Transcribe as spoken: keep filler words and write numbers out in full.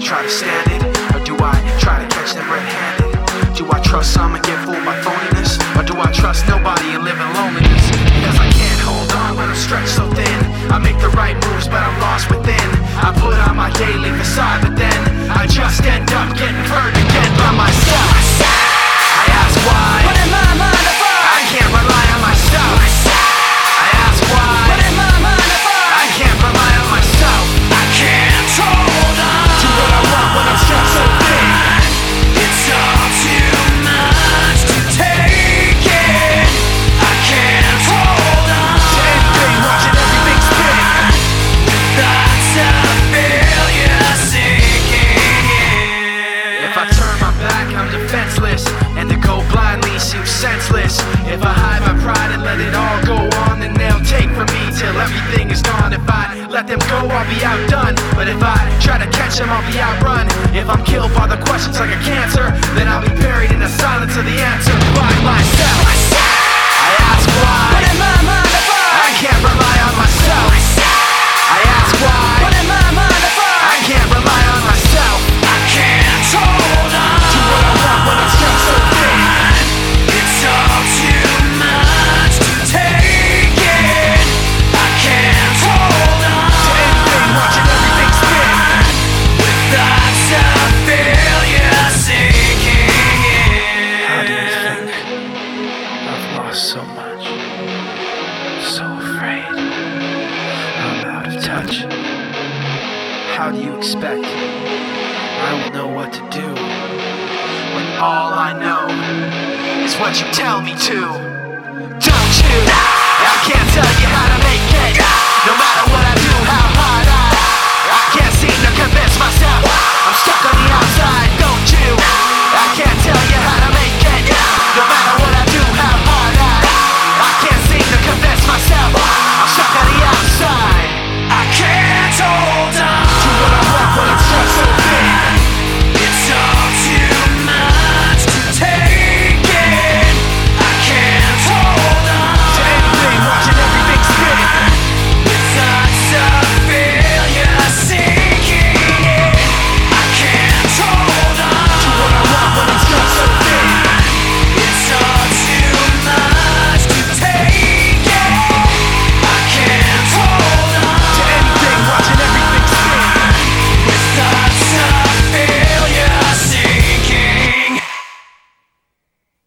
try to stand it, or do I try to catch them red-handed? Do I trust some and get fooled by phoniness, or do I trust nobody and live in loneliness? Because I can't hold on when I'm stretched so thin. I make the right moves but I'm lost within. I put on my daily facade but then I just end up getting hurt again by myself. I ask why, But in my mind I find I can't rely on myself. I ask why, But in my mind I find I can't rely on myself. I can't hold on. Do what I want when I'm stretched so thin. It's all too much to take it. I can't hold on. To anything, watching everything spin. Thoughts of failure sinking in. If I turn my back, I'm defenseless, and to go blindly seems senseless. If I hide my pride and let it all go on, then they'll take from me till everything is gone. If I let them go, I'll be outdone. But if I try to catch them, I'll be outrun. If I'm killed by the questions like a cancer, then I'll be buried in the silence of the answer by myself. I ask why, But in my mind I find I can't rely on myself. I ask why, But in my mind I find I can't rely on myself. I can't hold on. Do what I want when I'm stretched so thin. It's all too much to take it. I can't hold on. To anything, watching everything spin. With thoughts of failure sinking in. How do you think? I've lost so much. So afraid. I'm out of touch. How do you expect I will know what to do when all I know is what you tell me to? Don't you? I can't tell